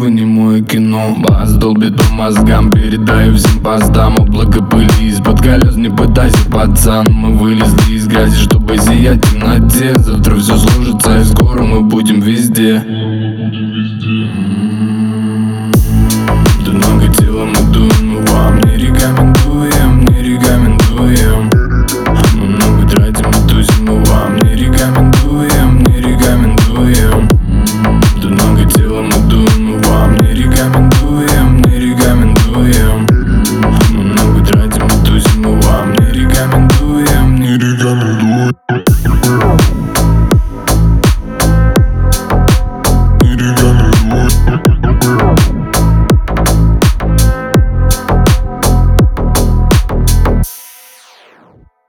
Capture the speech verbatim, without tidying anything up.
вы не мое кино. Бас долбит по мозгам, передаю всем постам. Облако пыли из-под колес, не пытайся, пацан. Мы вылезли из грязи, чтобы сиять в темноте. Завтра все сложится и скоро мы будем везде.